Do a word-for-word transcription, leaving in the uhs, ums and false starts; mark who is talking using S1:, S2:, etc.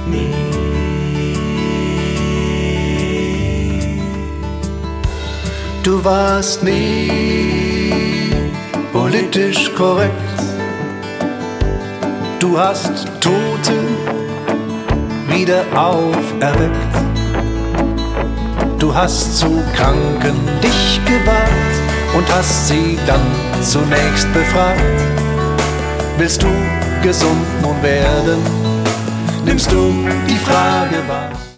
S1: nie. Du warst nie politisch korrekt. Du hast Tote wieder auferweckt. Du hast zu Kranken dich gewagt und hast sie dann zunächst befragt. Willst du gesund nun werden? Nimmst du die Frage wahr?